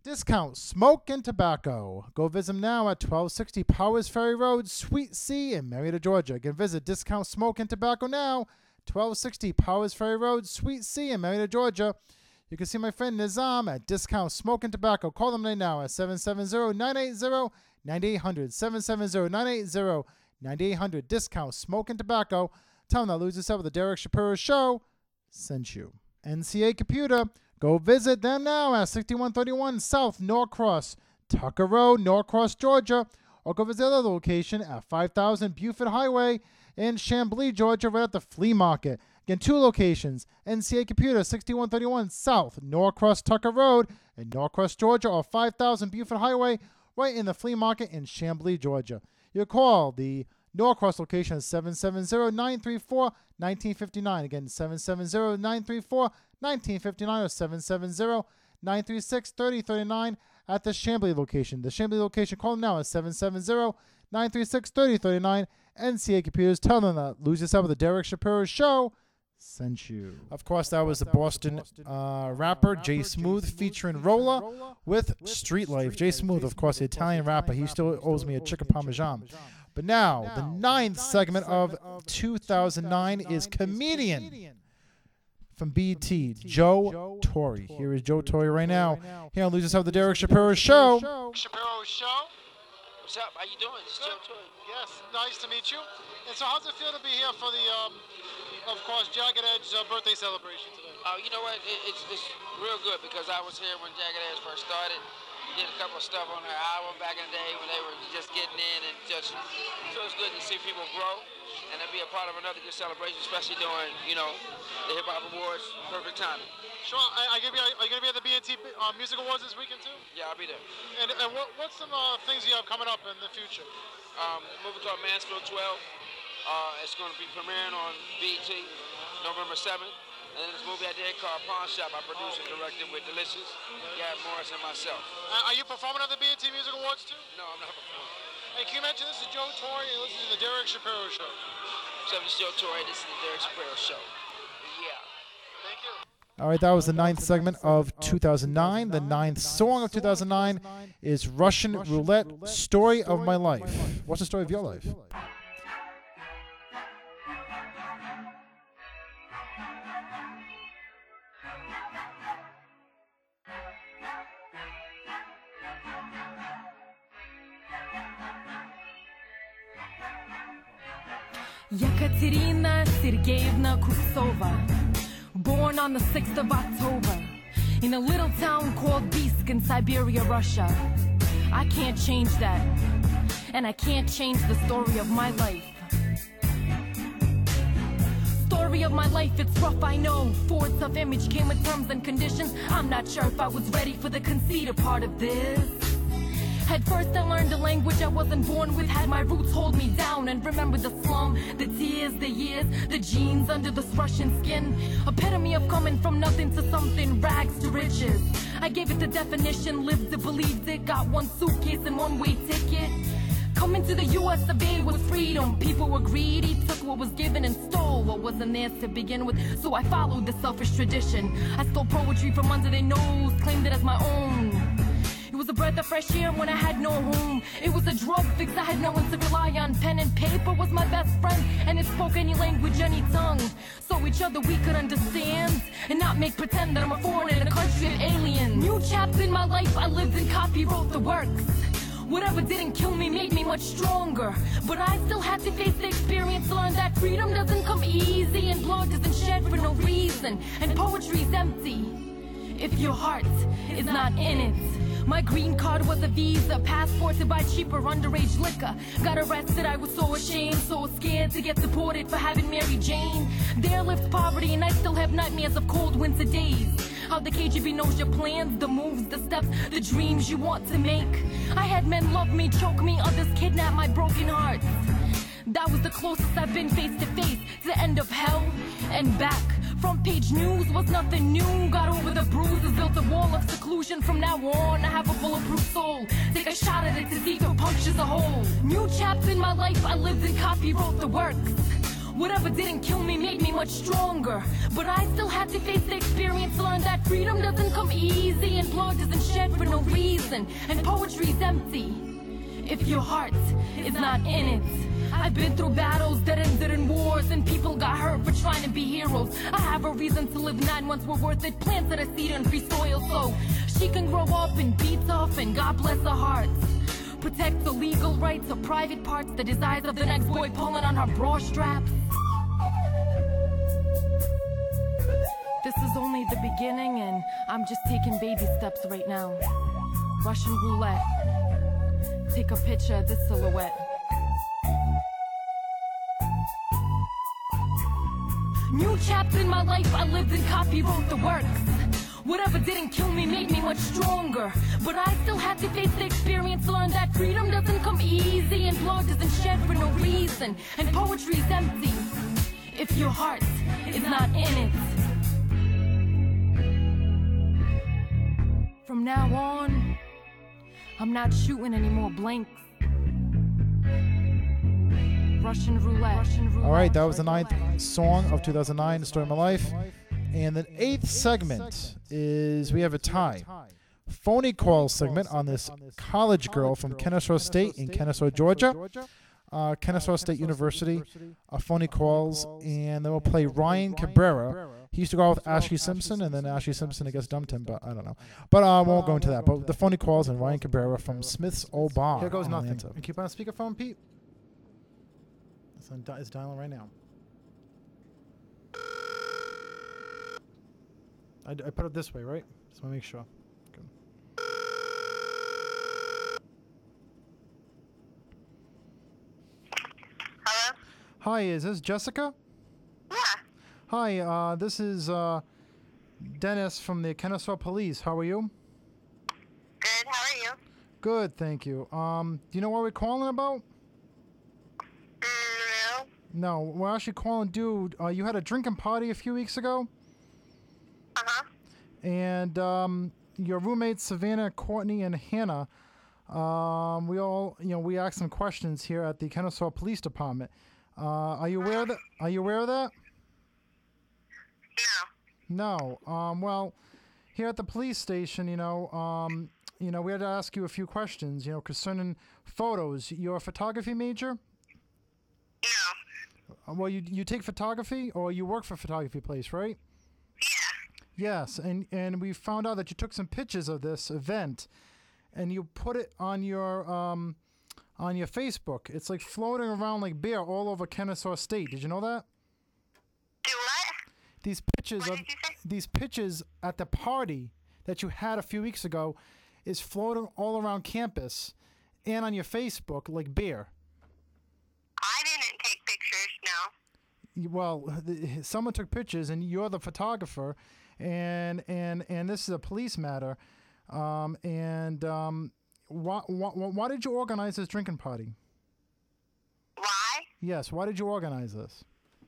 Discount Smoke and Tobacco. Go visit them now at 1260 Powers Ferry Road, Suite C in Marietta, Georgia. Again, visit Discount Smoke and Tobacco now, 1260 Powers Ferry Road, Suite C in Marietta, Georgia. You can see my friend Nizam at Discount Smoke and Tobacco. Call them right now at 770-980-9800. 770-980-9800. Discount Smoke and Tobacco. Tell them that Lose Yourself with the Derek Shapiro Show sent you. NCA Computer. Go visit them now at 6131 South Norcross, Tucker Road, Norcross, Georgia. Or go visit the other location at 5000 Buford Highway in Chamblee, Georgia, right at the flea market. Again, 2 locations. NCA Computer, 6131 South Norcross, Tucker Road in Norcross, Georgia, or 5000 Buford Highway right in the flea market in Chamblee, Georgia. You call the Norcross location is 770-934-1959. Again, 770-934-1959 or 770-936-3039 at the Chamblee location. The Chamblee location, call them now at 770-936-3039. NCA Computers, tell them that Lose Yourself with the Derek Shapiro Show sent you. Of course, that was the Boston rapper Jay Smooth featuring Rolla with Street Life. Jay Smooth, of course, the Italian rapper. He still owes me a chicken parmesan. But now, the 9th segment of 2009 is comedian from BET, Joe Torre. Here is Joe Torre right now. Here on Lose Yourself with the Derek Shapiro Show. Shapiro Show. What's up? How you doing? It's Joe Torre. Yes, nice to meet you. And so how's it feel to be here for the, of course, Jagged Edge birthday celebration today? You know what? It's real good because I was here when Jagged Edge first started. Did a couple of stuff on her album back in the day when they were just getting in and just, so it's good to see people grow and to be a part of another good celebration, especially during, the Hip Hop Awards. Perfect timing. Sure. Are you going to be at the BET Music Awards this weekend too? Yeah, I'll be there. And what's some things you have coming up in the future? A movie called Mansfield 12. It's going to be premiering on BET November 7th. And then this movie I did called Pawn Shop, I produced and directed with Delicious, Gab Morris, and myself. Are you performing at the BET Music Awards too? No, I'm not performing. Hey, can you mention this is Joe Torre and listen to the Derek Shapiro Show? What's up, this is Joe Torre, this is the Derek Shapiro Show. Yeah. Thank you. All right, that was the 9th segment of 2009. The 9th song of 2009 is Russian Roulette, Story of My Life. What's the story of your life? Yekaterina Sergeyevna Kutsova, born on the 6th of October, in a little town called Biysk in Siberia, Russia. I can't change that, and I can't change the story of my life. Story of my life, it's rough, I know. For its tough image came with terms and conditions. I'm not sure if I was ready for the conceited part of this. At first I learned a language I wasn't born with, had my roots hold me down, and remember the slum, the tears, the years, the jeans under this Russian skin. Epitome of coming from nothing to something, rags to riches. I gave it the definition, lived it, believed it, got one suitcase and one-way ticket. Coming to the US of A was freedom. People were greedy, took what was given and stole what wasn't theirs to begin with. So I followed the selfish tradition. I stole poetry from under their nose, claimed it as my own. It was a breath of fresh air when I had no home. It was a drug fix, I had no one to rely on. Pen and paper was my best friend, and it spoke any language, any tongue. So each other we could understand, and not make pretend that I'm a foreigner in a country of aliens. New chapter in my life, I lived and copy wrote the works. Whatever didn't kill me made me much stronger. But I still had to face the experience, learn that freedom doesn't come easy, and blood isn't shed for no reason, and poetry's empty if your heart is not in it. My green card was a visa, passport to buy cheaper underage liquor. Got arrested, I was so ashamed, so scared to get deported for having Mary Jane. There lived poverty and I still have nightmares of cold winter days. How the KGB knows your plans, the moves, the steps, the dreams you want to make. I had men love me, choke me, others kidnap my broken heart. That was the closest I've been face to face to the end of hell and back. Front page news was nothing new. Got over the bruises, built a wall of seclusion. From now on, I have a bulletproof soul. Take a shot at it to see if it punctures a hole. New chapter in my life, I lived and copy wrote the works. Whatever didn't kill me made me much stronger. But I still had to face the experience, learn that freedom doesn't come easy, and blood isn't shed for no reason. reason, and poetry's empty if your heart is not in it. I've been through battles that ended in wars, and people got hurt for trying to be heroes. I have a reason to live. 9 months were worth it. Planted a seed on free soil so she can grow up and be tough, and God bless her heart. Protect the legal rights of private parts, the desires of the next boy pulling on her bra straps. This is only the beginning, and I'm just taking baby steps right now. Russian roulette. Take a picture of this silhouette. New chapter in my life, I lived and copywrote the works. Whatever didn't kill me made me much stronger. But I still had to face the experience, learn that freedom doesn't come easy, and blood doesn't shed for no reason, and poetry's empty if your heart is not in it. From now on, I'm not shooting any more blanks. Russian roulette. All right, that was the 9th song of 2009, The Story of My Life. And the 8th segment is we have a tie. Phony call segment on this college girl from Kennesaw State in Kennesaw, Georgia. Kennesaw State University, phony calls, and then we'll play Ryan Cabrera. He used to go out with Ashley Simpson, and then Ashley Simpson, I guess, dumped him, but I don't know. But I won't go into that. But the phony calls and Ryan Cabrera from Smith's Old Bar. Here goes nothing. And keep on speakerphone, Pete. It's dialing right now. I put it this way, right? Just want to make sure. Good. Hello? Hi, is this Jessica? Yeah. Hi, this is Dennis from the Kennesaw Police. How are you? Good. How are you? Good, thank you. Do you know what we're calling about? No. No, we're actually calling, dude. You had a drinking party a few weeks ago, Uh-huh. and your roommates Savannah, Courtney, and Hannah. We asked some questions here at the Kennesaw Police Department. Are you aware of that? Are you aware of that? No. No. Well, here at the police station, we had to ask you a few questions, concerning photos. You're a photography major? No. Well, you take photography, or you work for a photography place, right? Yeah. Yes, and we found out that you took some pictures of this event, and you put it on your Facebook. It's like floating around like beer all over Kennesaw State. Did you know that? Do what? These pictures What of did you say? these pictures at the party that you had a few weeks ago is floating all around campus and on your Facebook like beer. I didn't take pictures, no. Well, someone took pictures, and you're the photographer, and this is a police matter. Why did you organize this drinking party? Why? Yes, why did you organize this?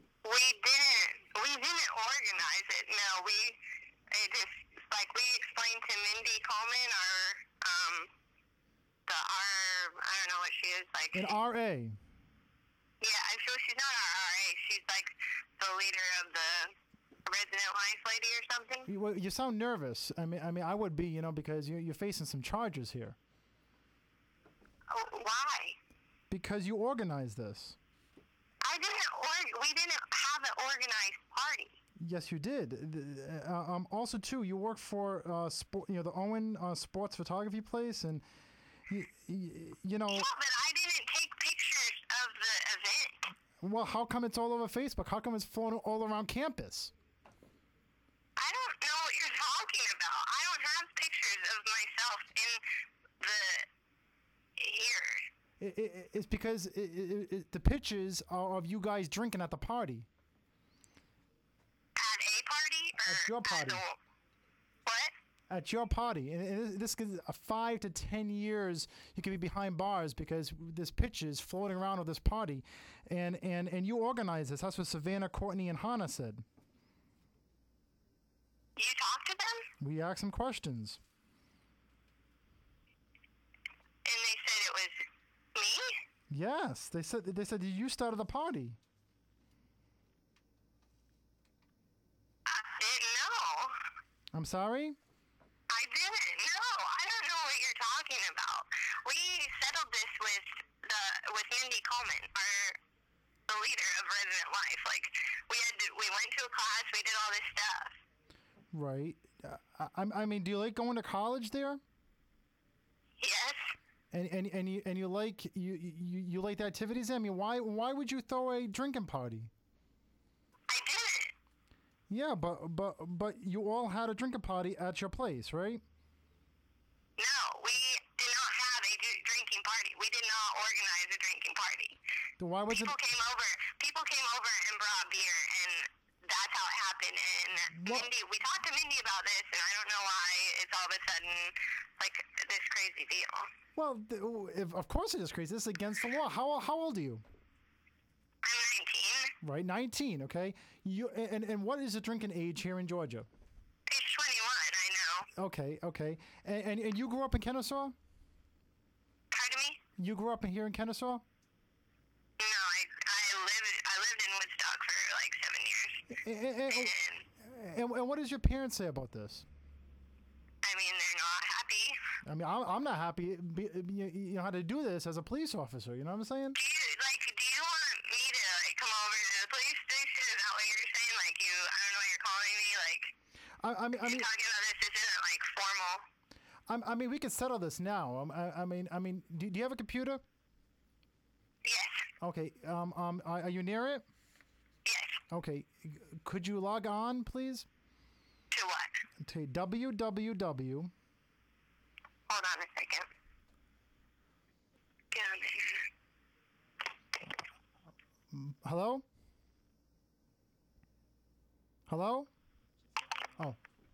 We didn't organize it, no. We explained to Mindy Coleman, I don't know what she is, like. An RA. Yeah, she's not our RA. She's like the leader of the resident life lady or something. You sound nervous. I mean, I would be, because you're facing some charges here. Oh, why? Because you organized this. We didn't have an organized party. Yes, you did. Also, too, you work for the Owen Sports Photography Place, and you know. Yeah, but I didn't take pictures of the event. Well, how come it's all over Facebook? How come it's floating all around campus? I don't know what you're talking about. I don't have pictures of myself in here. It's because the pictures are of you guys drinking at the party. At a party? Or At your party. What? At your party. And this is 5 to 10 years you could be behind bars because this pictures floating around of this party. And you organized this. That's what Savannah, Courtney, and Hannah said. You talked to them? We asked some questions. And they said it was me? Yes. They said you started the party. I didn't know. I'm sorry? I didn't know. I don't know what you're Right. I mean, do you like going to college there? Yes. And you like you like the activities? I mean, why would you throw a drinking party? I didn't. Yeah, but you all had a drinking party at your place, right? No, we did not have a drinking party. We did not organize a drinking party. Then why was People came over and brought beer, and that's how it happened. And What? Mindy, we talked to Mindy about this, and I don't know why it's all of a sudden like this crazy deal. Well, of course it is crazy. This is against the law. How old are you? I'm 19. Right, 19. Okay. And what is the drinking age here in Georgia? It's 21. I know. Okay. And you grew up in Kennesaw? Pardon me? You grew up here in Kennesaw? No, I lived in Woodstock for like 7 years. And what does your parents say about this? I mean, they're not happy. I mean, I'm not happy. You know how to do this as a police officer. You know what I'm saying? Do you want me to like come over to the police station? Is that what you're saying? Like I don't know what you're calling me. Like I mean, you're talking about this isn't like formal. I mean, we can settle this now. I mean, do you have a computer? Yes. Okay. Are you near it? Yes. Okay. Could you log on, please? To what? To www. Hold on a second. Get on there. Hello? Hello? Oh.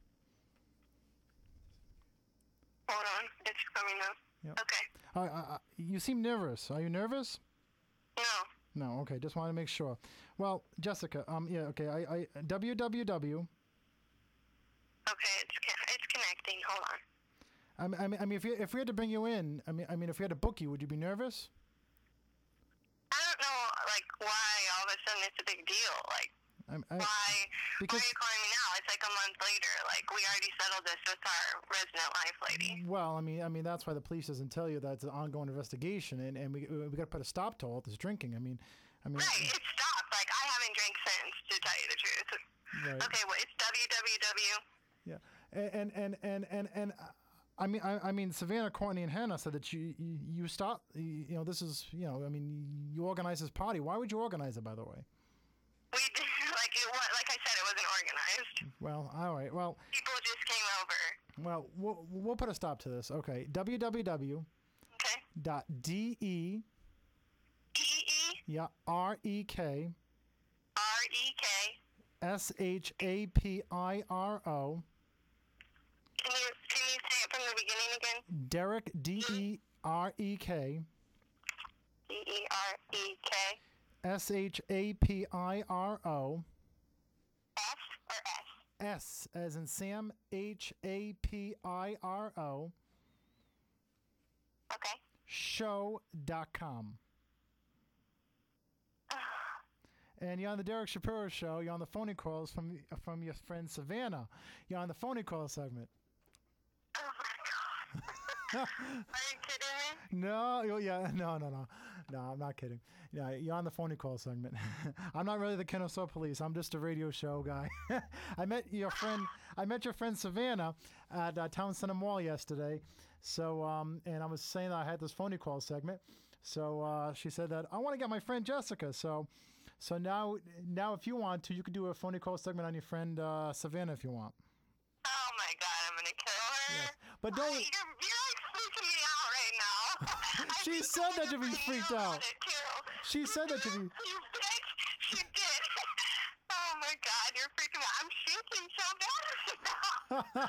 Hold on. It's coming up. Yep. Okay. You seem nervous. Are you nervous? No. No. Okay. Just want to make sure. Well, Jessica. Yeah. Okay. I www. Okay. It's connecting. Hold on. I mean, if we had to bring you in, I mean, if we had to book you, would you be nervous? I don't know, like, why all of a sudden it's a big deal. Like, why are you calling me now? It's like a month later. Like, we already settled this with our resident life lady. Well, I mean, that's why the police doesn't tell you that it's an ongoing investigation, and we got to put a stop to all this drinking. I mean. Right, it stopped. Like, I haven't drank since, to tell you the truth. Right. Okay, well, it's www. Yeah, and I mean, Savannah, Courtney, and Hannah said that you stopped. You know, this is, you know, I mean, you organized this party. Why would you organize it, by the way? We did, like I said, it wasn't organized. Well, all right. Well, people just came over. Well, we'll put a stop to this. Okay, www. Okay. .de. E-E. Yeah, R-E-K. R-E-K. S-H-A-P-I-R-O. Can you say it from the beginning again? Derek, D-E-R-E-K. D-E-R-E-K. S-H-A-P-I-R-O. S or S? S as in Sam, H-A-P-I-R-O. Okay. Show.com. And you're on the Derek Shapiro Show. You're on the phone calls from your friend Savannah. You're on the phone call segment. Oh my God. Are you kidding me? No, no, I'm not kidding. Yeah, you're on the phone call segment. I'm not really the Kennesaw Police. I'm just a radio show guy. I met your friend Savannah at Town Center Mall yesterday. So, and I was saying that I had this phone call segment. So she said that I want to get my friend Jessica. So now if you want to, you could do a phone call segment on your friend Savannah if you want. Oh my God, I'm gonna kill her. Yes. But don't. You're like freaking me out right now. She said that you'd be freaked out. She said that you'd be. You bitch. She did. Oh my God, you're freaking me out. I'm shaking so bad.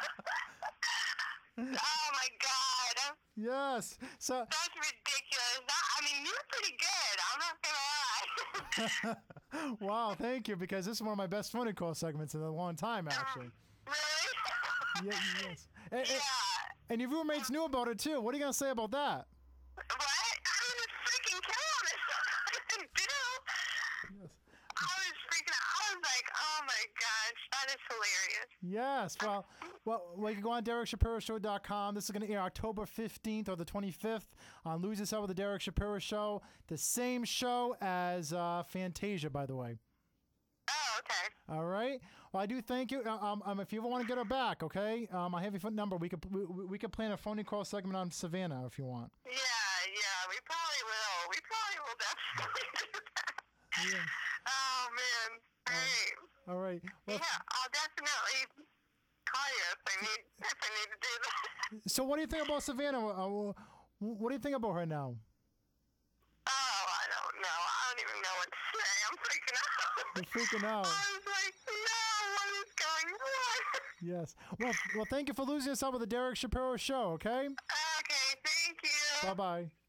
Oh my God. Yes. So. That's ridiculous. I mean, you're pretty good. I'm not gonna lie. Wow, thank you, because this is one of my best phone call segments in a long time, actually. Really? Yes. And your roommates knew about it too. What are you gonna say about that? What? I was freaking killing it. Yes. I was freaking out. I was like, oh my gosh, that is hilarious. Yes. Well, you can go on DerekShapiroShow.com. This is going to air October 15th or the 25th on Lose Yourself with the Derek Shapiro Show. The same show as Fantasia, by the way. Oh, Okay. All right. Well, I do thank you. If you ever want to get her back, okay? I have your phone number. We could plan a phone call segment on Savannah if you want. Yeah, we probably will. We probably will definitely do that. Yeah. Oh man. Great. All right. Well, yeah, I'll definitely call you if I need to do that. So what do you think about Savannah? What do you think about her now? Oh, I don't know. I don't even know what to say. I'm freaking out. You're freaking out. I was like, no, what is going on? Yes. Well, thank you for losing yourself with the Derek Shapiro Show, okay? Okay, thank you. Bye-bye.